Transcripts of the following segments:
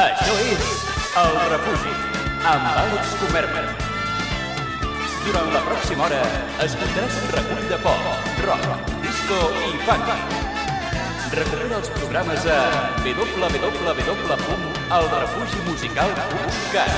Això és El Refugi, amb Àlex Comerma. Durant la pròxima hora escoltaràs un recull de pop, rock, disco i funk. Recupera els programes a www.elrefugimusical.cat.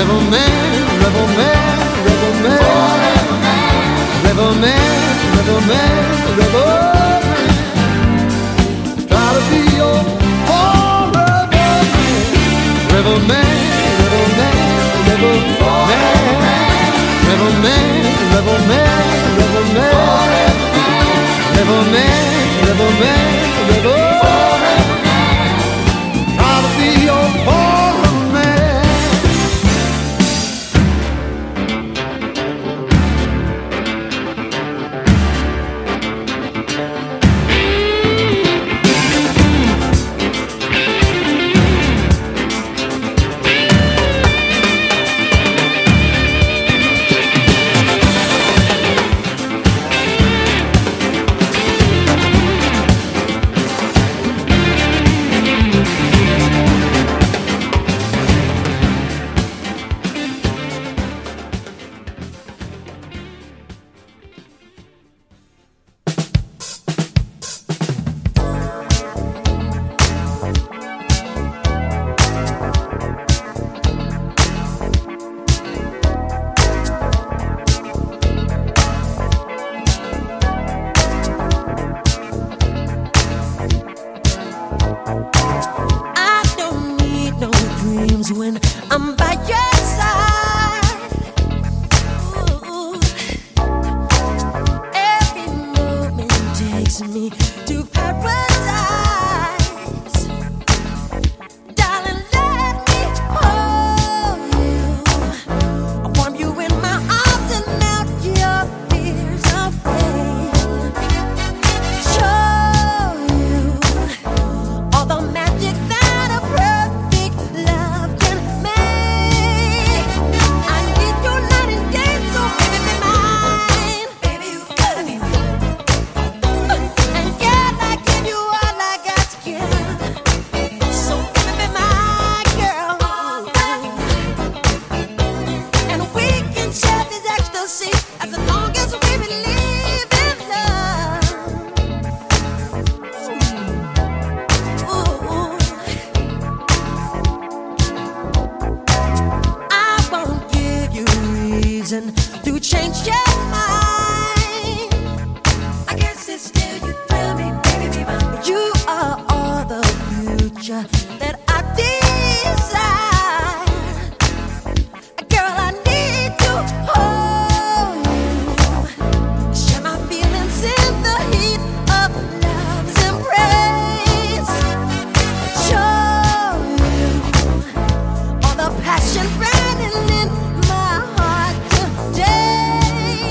Rebel man, rebel man, rebel man, rebel man, rebel man, rebel man. Try to be your rebel man, rebel man, rebel man, rebel man, rebel man, rebel man, rebel man, rebel man, rebel man, rebel man. Try to be your when I'm by your side. Ooh, every moment takes me to paradise. Darling, let me hold you. I warm you in my arms and melt your fears away. Show you all the magic that a perfect love can make. I need you night and day, so baby be mine. Baby, you gotta be mine. And girl, I give you all I got to give. So baby be my girl. And we can share this ecstasy as long as we believe in love. Ooh. I won't give you reason to change your mind. I guess it's still you thrill me, baby, be mine. You are all the future that I desire. Girl, I need to hold you. Share my feelings in the heat of love's embrace. Show you all the passion burning in my heart today.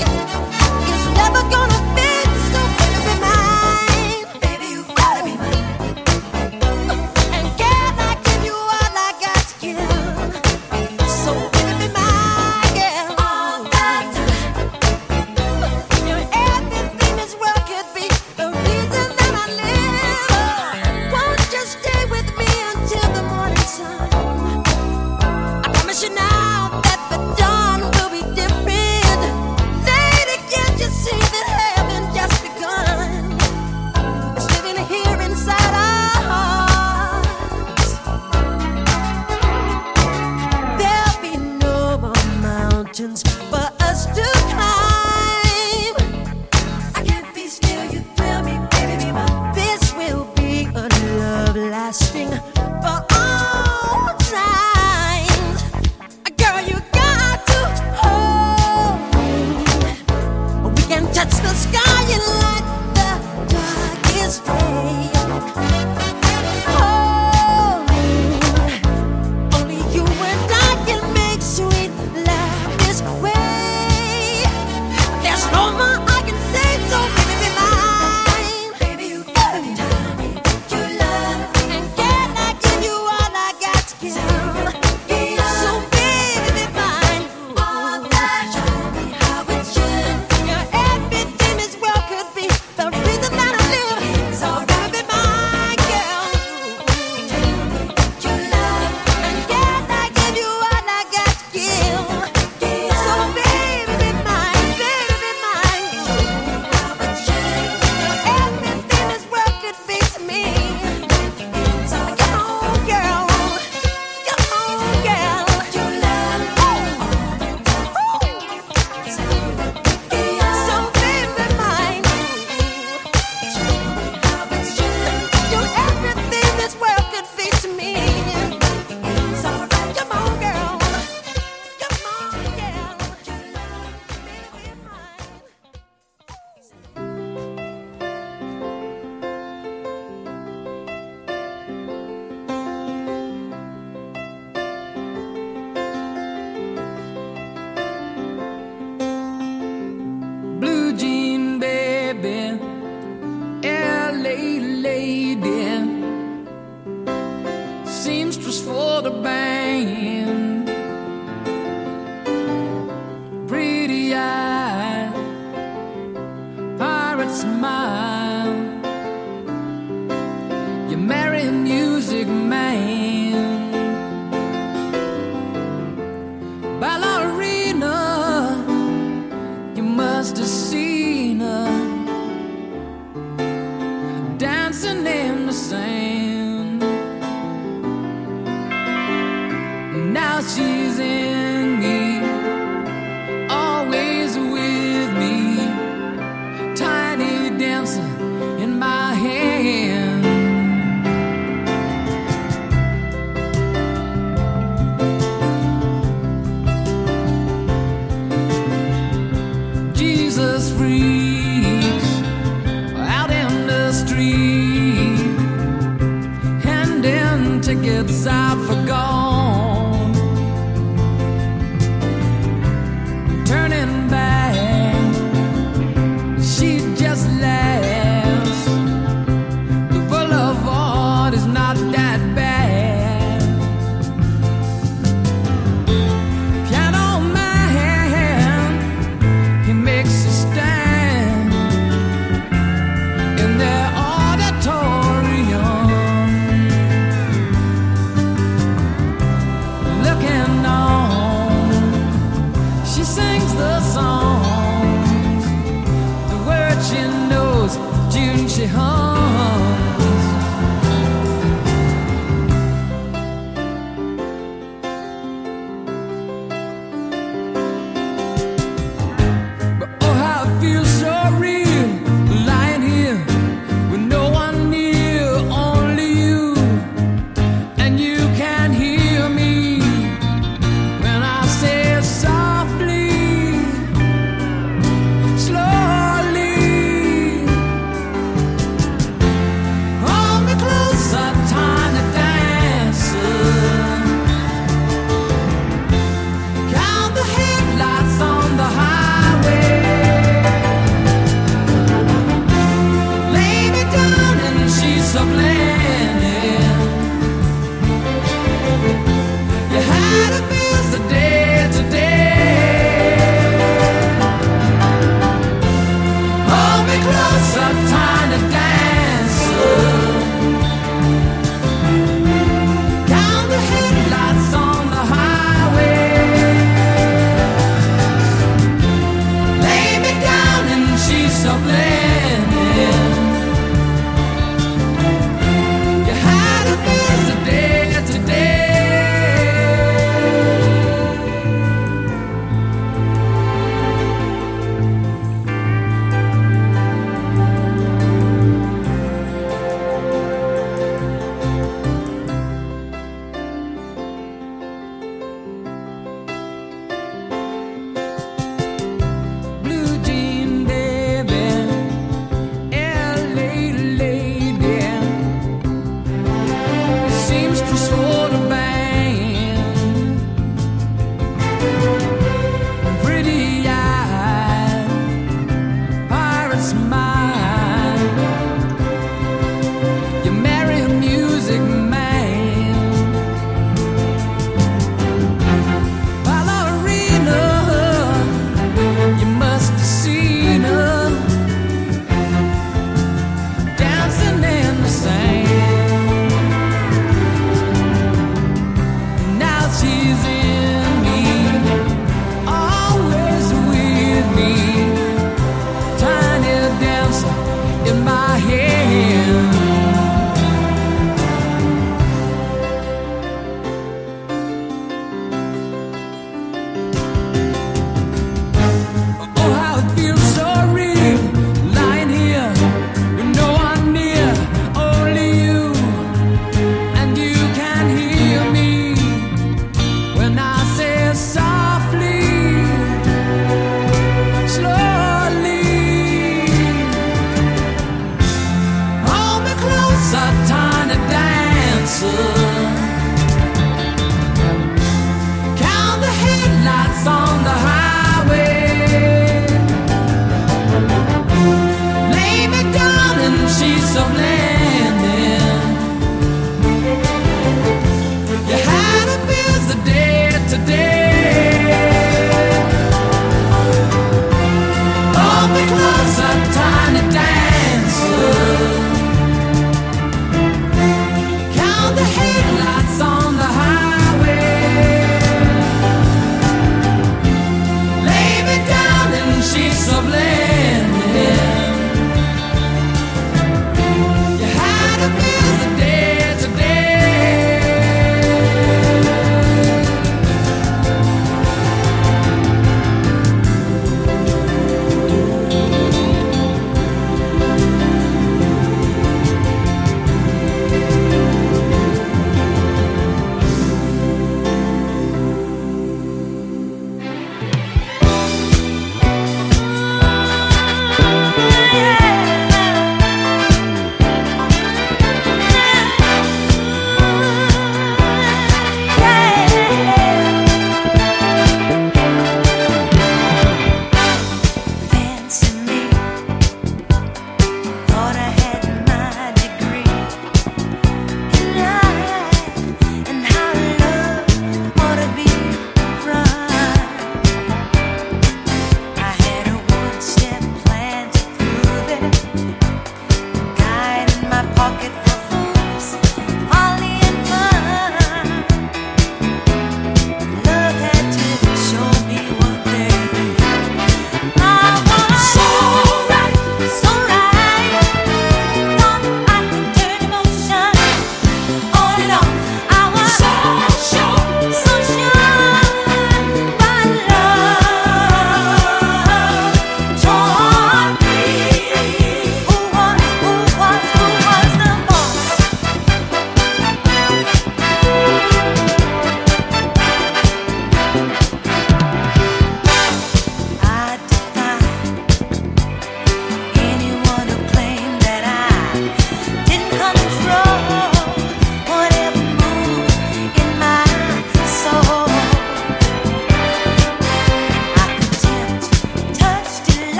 for the band. Pretty eyed pirate smile. You marry a music man. Ballerina, you must have seen her dancing in the sand. Now she's in me, always with me, tiny dancer in my hand. Jesus freaks out in the street, handing tickets out for gone. Turning back, she just laughs. The boulevard is not that bad. Piano man, he makes a stand in their auditorium, looking on. She sings the songs, the words she knows, tune she hums. But oh, how it feels so real, lying here with no one near, only you, and you can hear me when I say softly, slowly. Hold me closer, tiny dancer. Count the headlights on the highway. Lay me down in sheets of linen. You had a busy day today. Hold me closer, tiny dancer. Count the headlights on the highway. Lay me down in sheets of linen. You had a busy day today. Blue jean baby, LA lady, seamstress for the band. Pretty eyed pirate smile. You marry a music man. Ballerina, you must have seen her dancing in the sand. Now she's in me, always with me, tiny dancer in my hand. Oh, how it feels so real, lying here with no one near, only you, and you can hear me when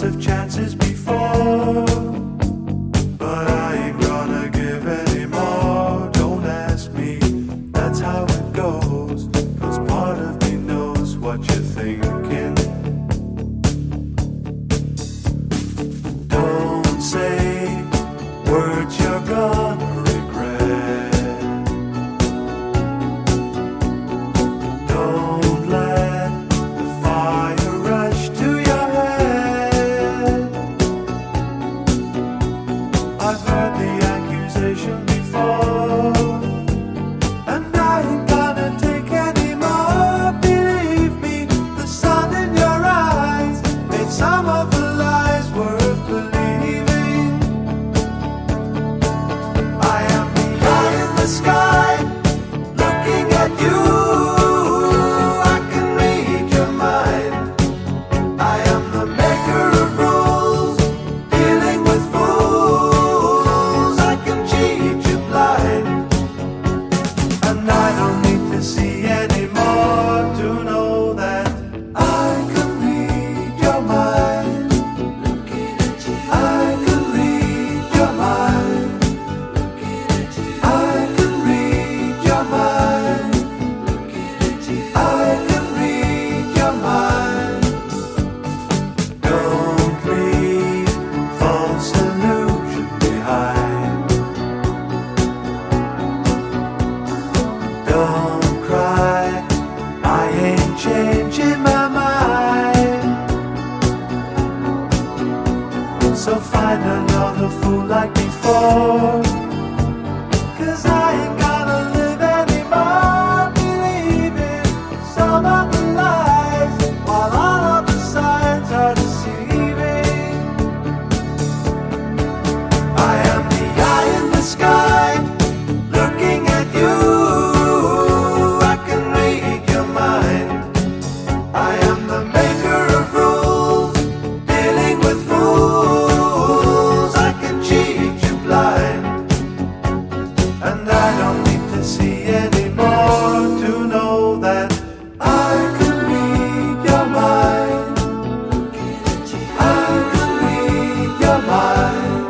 of chances before, but I ain't gonna give any more. Don't ask me, that's how it goes, 'cause part of me knows what you're thinking. Don't say words you're gonna regret. Don't let the fire rush to your head. I've heard the accusation before, and I ain't gonna take any more. Believe me, the sun in your eyes made some of the lies worth believing. I am the eye in the sky, looking at you. I can read your mind. I am the maker of rules, dealing with fools. I can cheat you blind, and I don't need to see any more to know that I can read your mind. I can read your mind. I can read your mind. I can read your mind. Don't leave false illusion behind. Don't cry, I ain't changing my mind. So find another fool like before, 'cause I ain't gonna live anymore believing some of the lies, while all of the signs are deceiving. I am the eye in the sky, looking at you. I can read your mind. I am the maker of rules, dealing with fools. I can cheat you blind, and I don't need to see any more to know that I can read your mind. I can read your mind.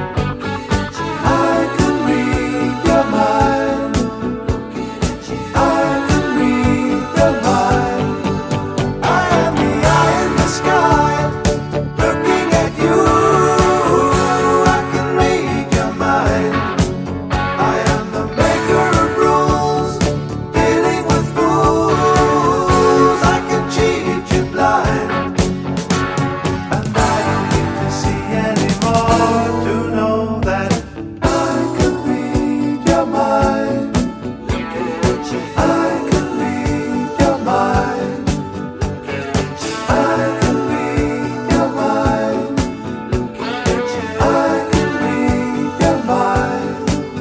I can read your mind. I can read your mind. I am the eye in the sky, looking at you. I can read your mind. I am the maker of rules, dealing with fools. I can cheat you blind, and I don't need to see any more to know that I can read your mind. I can read your mind. I can read your mind. I can read your mind.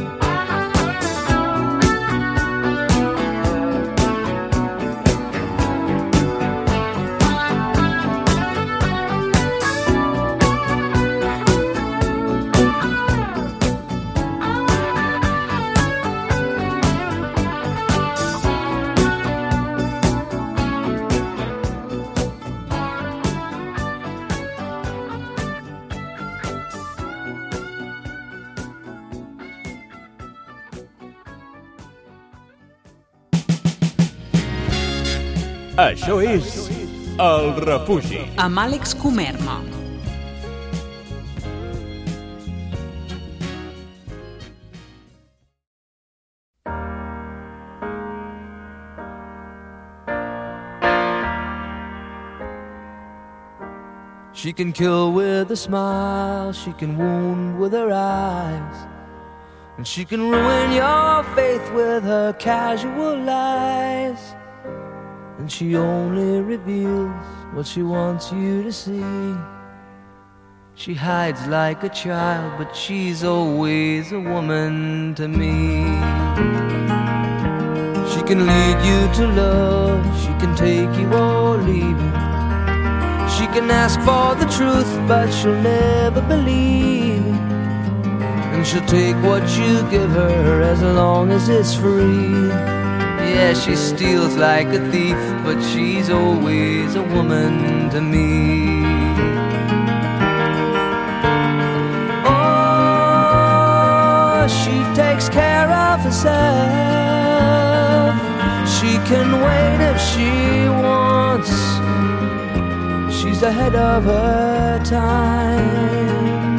Això és El Refugi. Amb Àlex Comerma. She can kill with a smile, she can wound with her eyes, and she can ruin your faith with her casual lies. And she only reveals what she wants you to see. She hides like a child, but she's always a woman to me. She can lead you to love, she can take you or leave you. She can ask for the truth, but she'll never believe. And she'll take what you give her as long as it's free. Yeah, she steals like a thief, but she's always a woman to me. herself. She can wait if she wants. She's ahead of her time.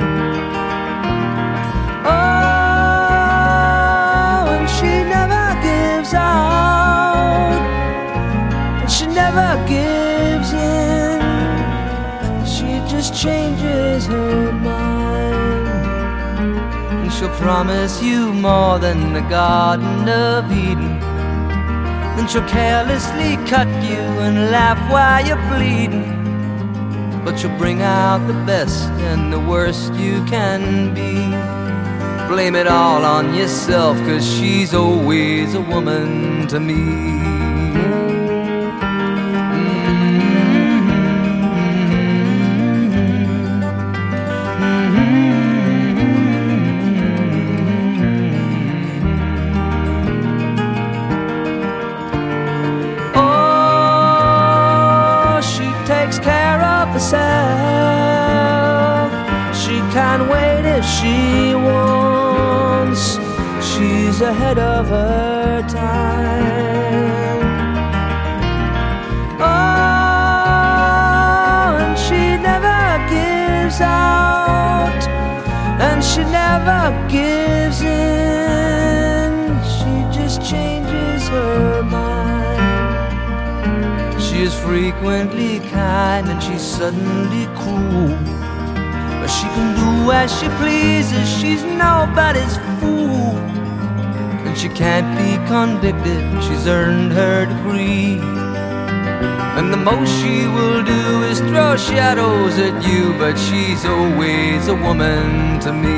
Oh, and she never gives out, and she never gives in. She just changes her mind, and she'll promise you more than the Garden of Eden. Then she'll carelessly cut you and laugh while you're bleeding. But you'll bring out the best and the worst you can be. Blame it all on yourself, 'cause she's always a woman to me. She can't wait if she wants. She's ahead of her time. Oh, and she never gives out, and she never gives in. She just changes her mind. She is frequently kind and she's suddenly cruel. But she can do as she pleases, she's nobody's fool. And she can't be convicted, she's earned her degree. And the most she will do is throw shadows at you, but she's always a woman to me.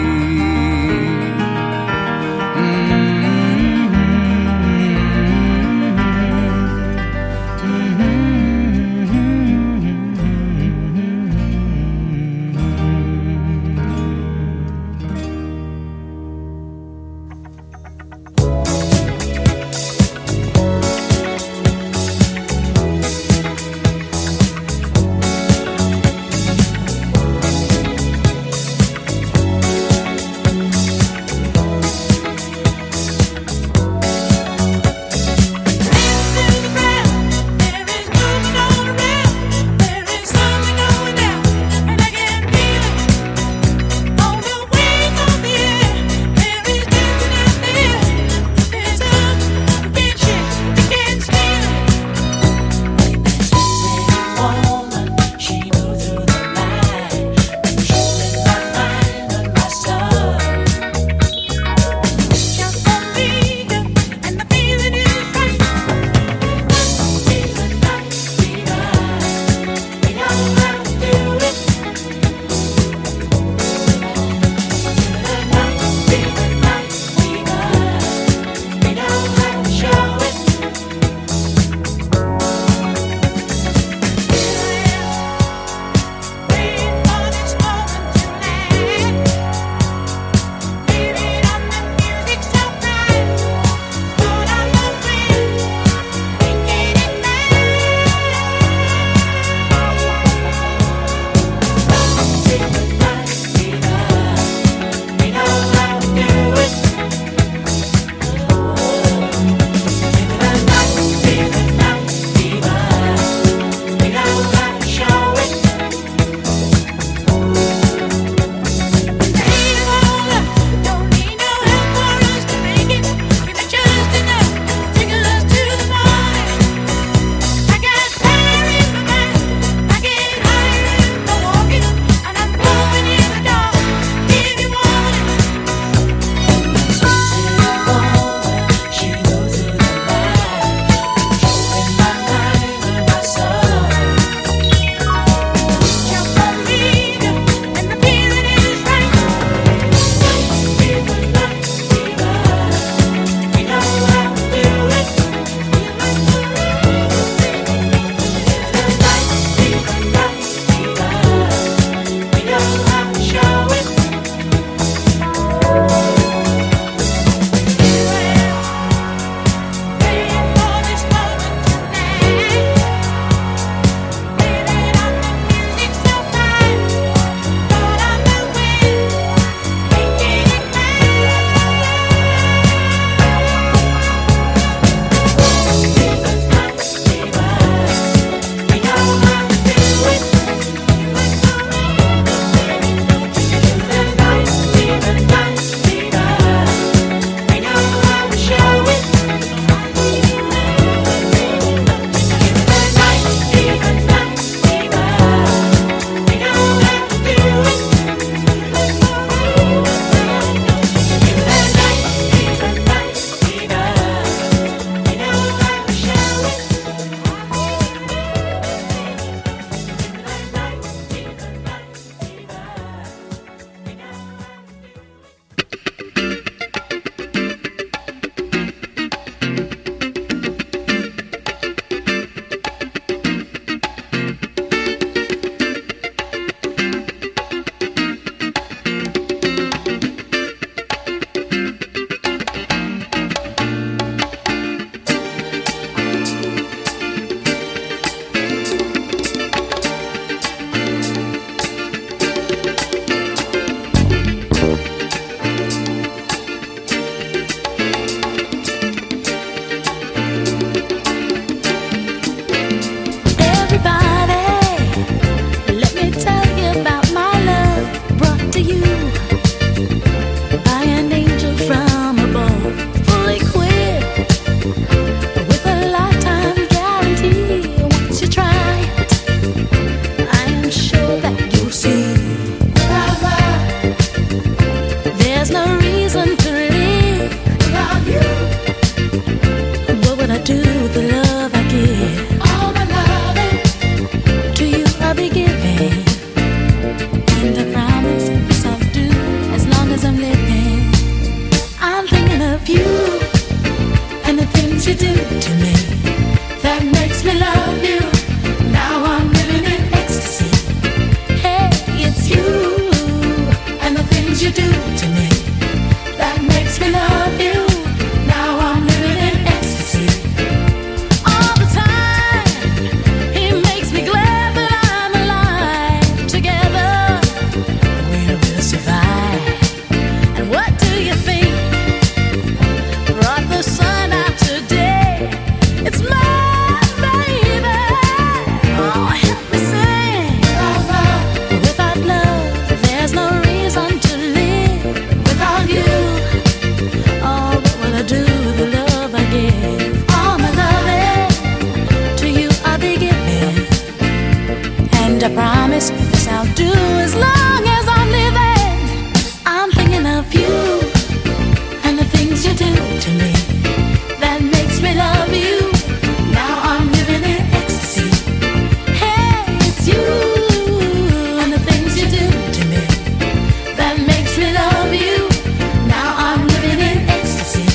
I promise this I'll do as long as I'm living. I'm thinking of you and the things you do to me that makes me love you. Now I'm living in ecstasy. Hey, it's you and the things you do to me that makes me love you. Now I'm living in ecstasy.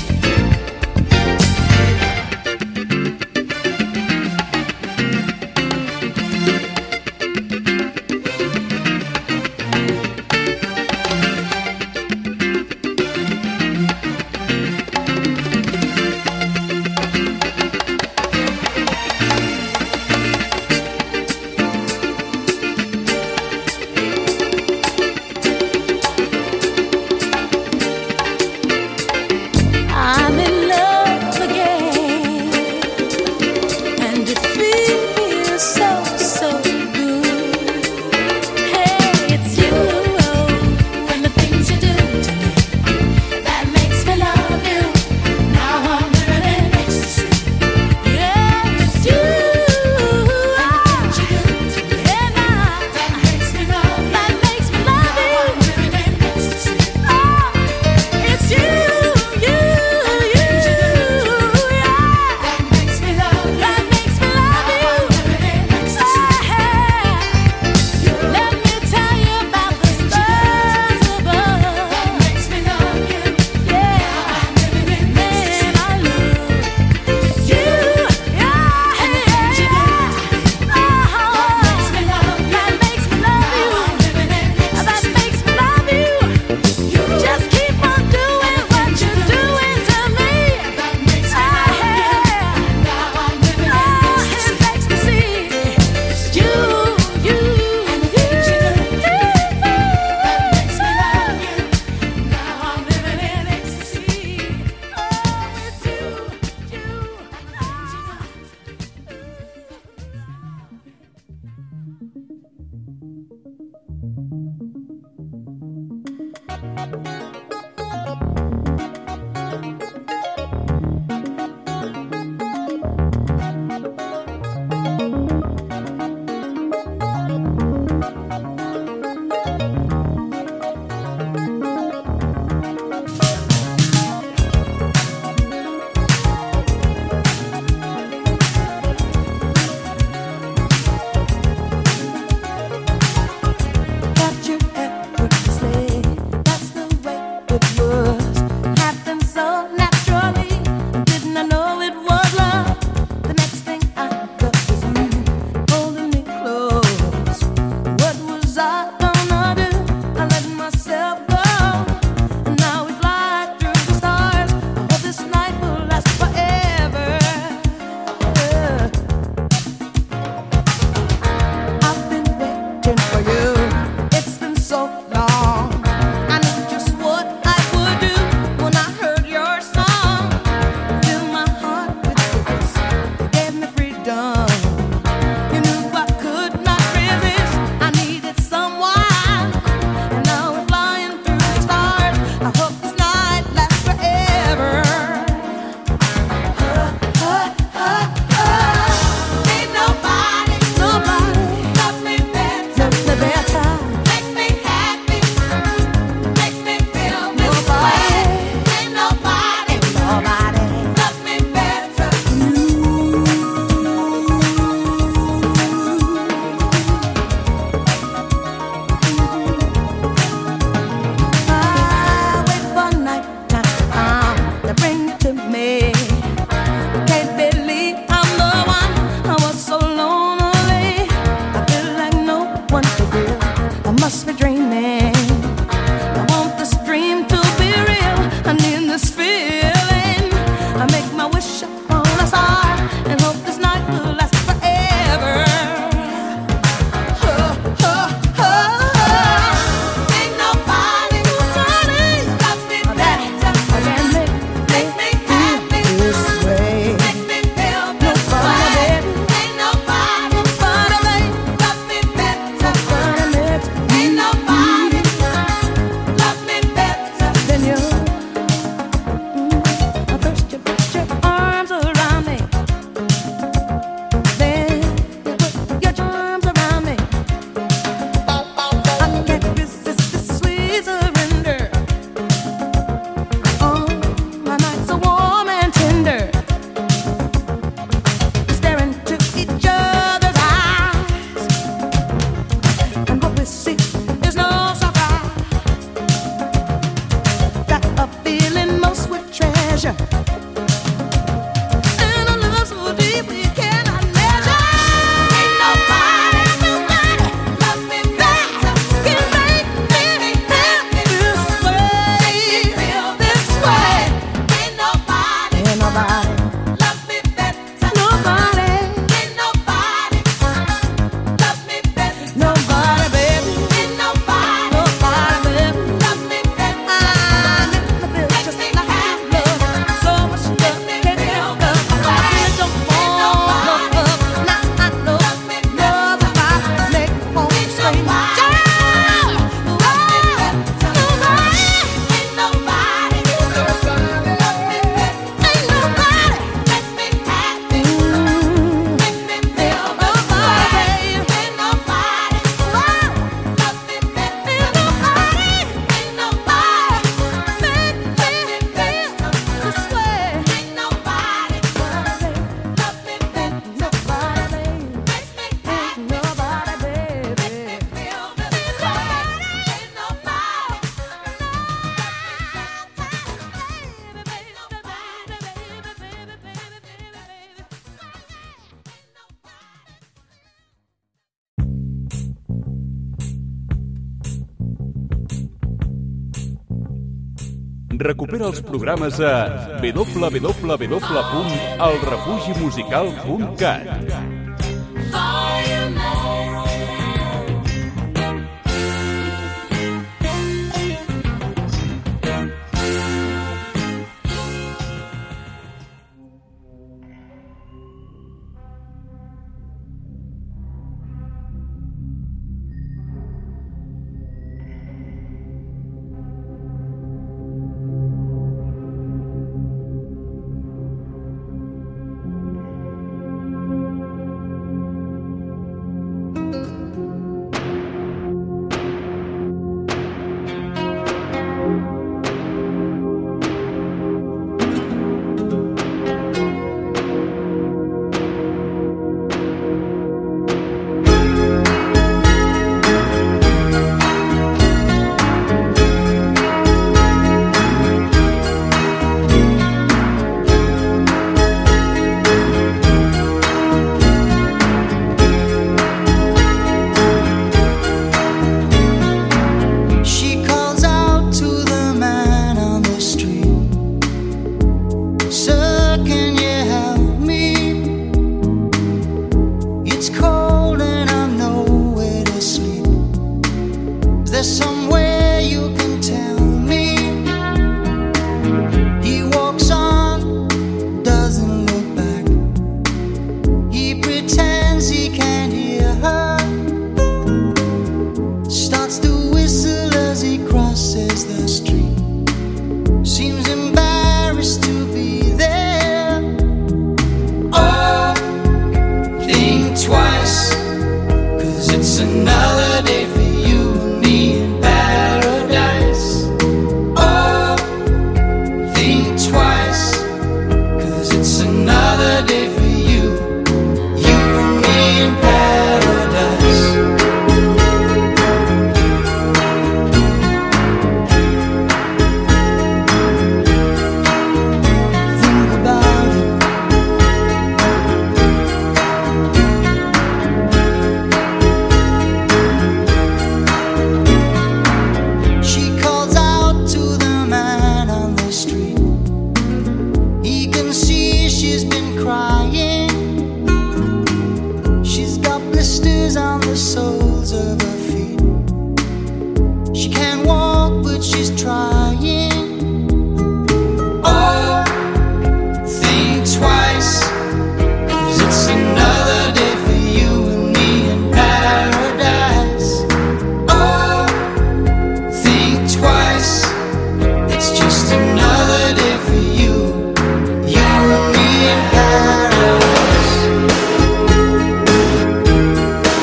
I'm in love again, and it feels so, so good. Hey, it's you and the things you do to me that makes me love you. Now I'm living in ecstasy. Yeah, it's you and the things you do to me that makes me love you. That makes me love you. Now I'm living in ecstasy. Oh, it's you. Just keep on doing what you're doing to me. That makes me love you. Now I'm living in ecstasy. It's you and the things you do to me that makes me love you. Now I'm living in ecstasy. Oh, it's you and the things you do Got you effortlessly. That's the way it was. Happened so naturally. Didn't I know it was love? The next thing I felt was you holding me close. What was I gonna do? I let myself go, and now we fly through the stars. I hope this night will last forever. I've been waiting for you. It's been so long. I knew just what I would do when I heard your song. Fill my heart with yours. You gave me freedom. You knew I could not resist. I needed someone, and now we're flying through the stars. I hope this night lasts forever. Ain't nobody loves me better. Makes me happy. Makes me feel this way. Ain't nobody loves me better. I wait for night time to bring to me. Can't believe I'm the one. I was so lonely. I feel like no one to feel. I must be dreaming. I want this dream to be real. I need this feeling. I make my wish upon a star and hope this night will last forever. Ain't nobody loves me better. Makes me happy. Makes me feel this way. Ain't nobody loves me better. Ain't nobody Recupera els programes a www.elrefugimusical.cat.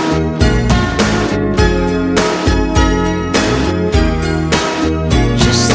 Just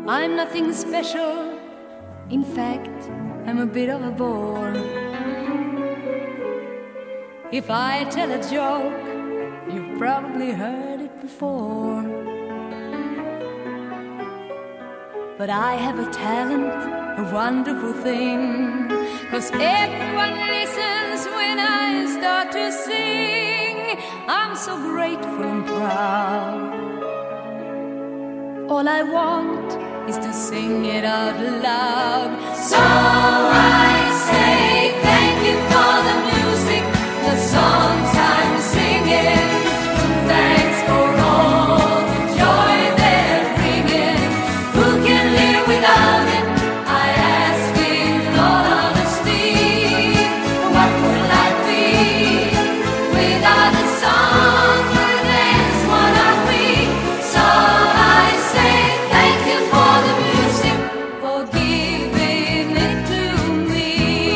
I'm nothing special. In fact, I'm a bit of a bore. If I tell a joke, you've probably heard it before. But I have a talent, a wonderful thing, 'cause everyone listens when I start to sing. I'm so grateful and proud. All I want is to sing it out loud. So I say thank you for the music, the songs I'm singing. Thanks for all the joy they're bringing. Who can live without it? I ask in all honesty. What would life be without the song? That's what are we. So I say thank you for the music, for giving it to me.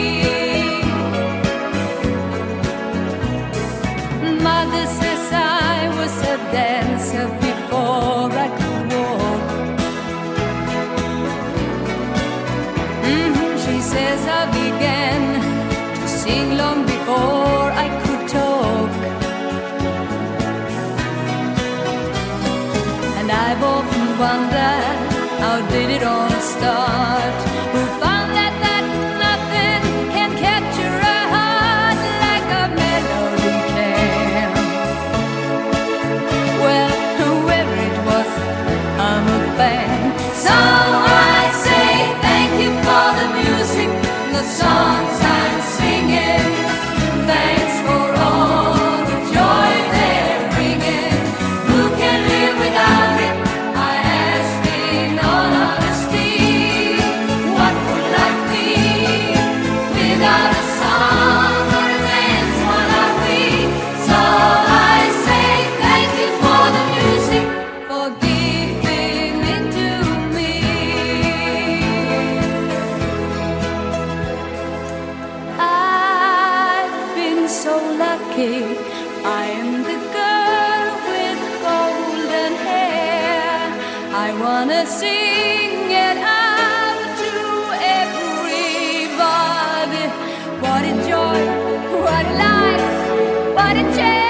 Mother says I was a dancer before I could walk. She says I began to sing long before I could talk. And I've often wondered, how did it all start? Who found that nothing can capture a heart like a melody can? Well, whoever it was, I'm a fan. So I say thank you for the music, the songs I'm singing. Thanks for all the joy they're bringing. Who can live without it? I ask in all honesty. What would life be without a song or a dance? What are we? So I say thank you for the music, for giving it to me. I've been so lucky. I am the girl with golden hair. I wanna sing it out to everybody. What a joy, what a life, what a chance.